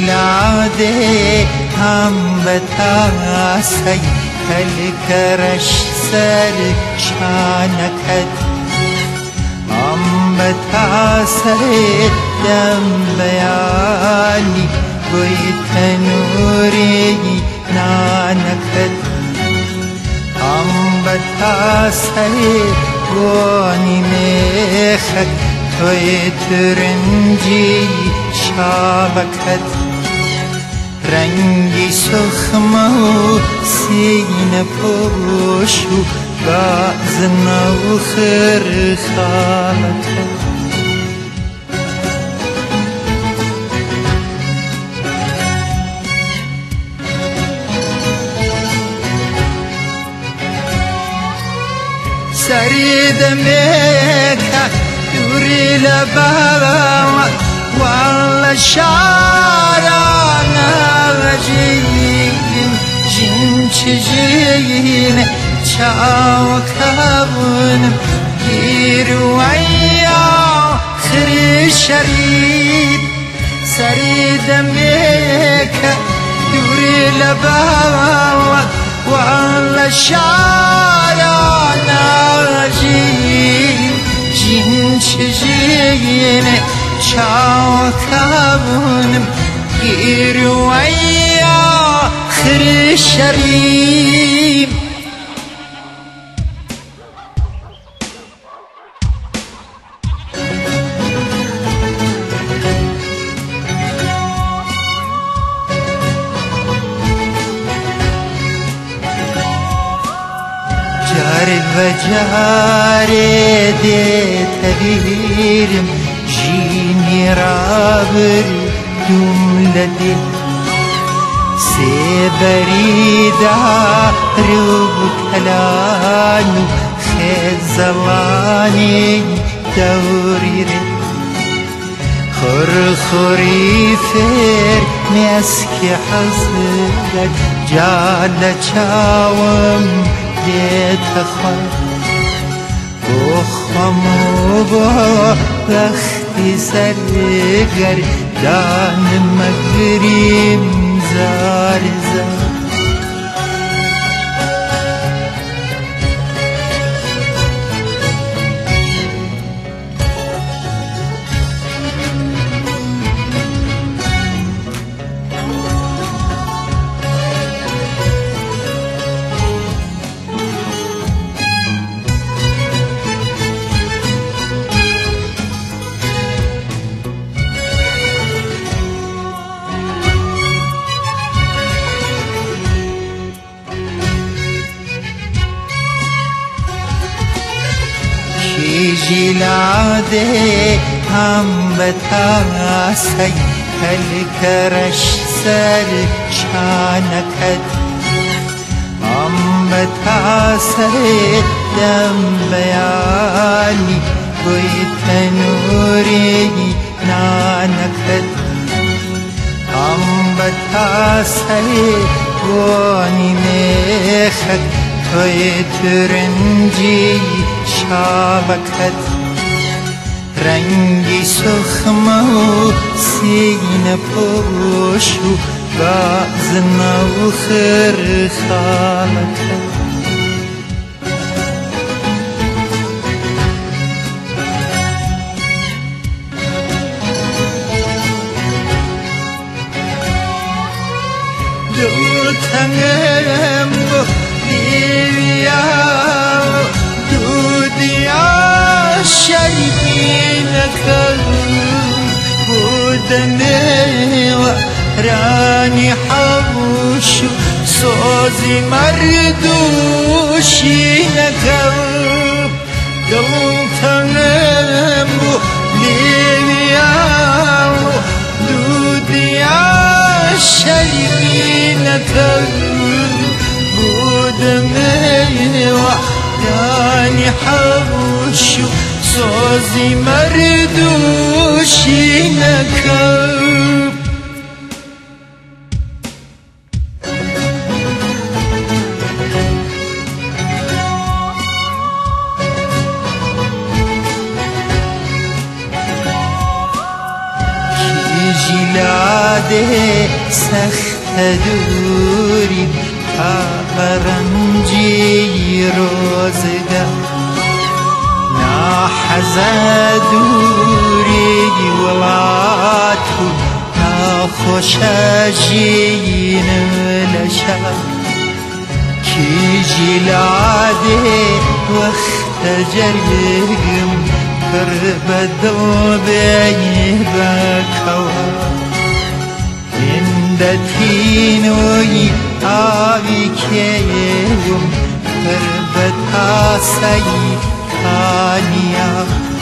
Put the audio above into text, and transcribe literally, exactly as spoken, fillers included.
جلاده هم بتاسی کل کرش سر چانکت هم بتاسی دم بیانی بوی تنوری نانکت هم بتاسی وانی میخک توی ترنجی شابکت رنگی سخمو سینه پوشو بازنو خرخالکت سرید میکه دوری لباوا والله شارانا جین جین چجین چاو کبونم گیرویا خری شرید سرید میکه دوری لباوا والله شارانا جین جین چجین چاو کبونم گیرویا خری شرید جاری و جاری ده تبیرم جینی رابر دوم لدی سی بریدا رو کلانو خزلانی دوری ره خور خوری فر مسکی حضرت جال چاوم دیت خواه بخمو با وقتی سرگر دان مگریم زار زار جلاده هم بتاسی کل کرش سر چانکت هم بتاسی دم بیانی بوی تنوری نانکت هم بتاسی وانی میخک توی ترنجی شابکت رنگی سخمو سینه پوشو بازنو خرخالکت دو تنگم دیویا دودیا شریفی نکن بودنه و رانی حوشو سوزی مردوشی نکن دل تنم بو لیویا دودیا شریفی نکن بودنه و رانی حوشو سوزی مردوشی نکن لعاده سخت دوری رنجی روزگار ناحز دوری ولاتو ناخوش جین لشا کی جلاده وقت جرگم پر بدل بی بکوا اندتینوی آبی کیم پر بتاسایی کانیا